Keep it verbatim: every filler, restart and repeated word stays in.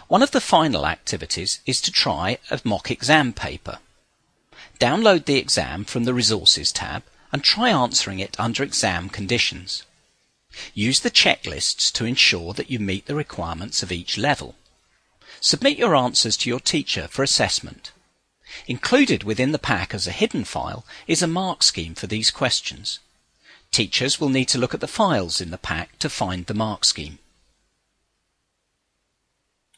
One of the final activities is to try a mock exam paper. Download the exam from the Resources tab and try answering it under exam conditions. Use the checklists to ensure that you meet the requirements of each level. Submit your answers to your teacher for assessment. Included within the pack as a hidden file is a mark scheme for these questions. Teachers will need to look at the files in the pack to find the mark scheme.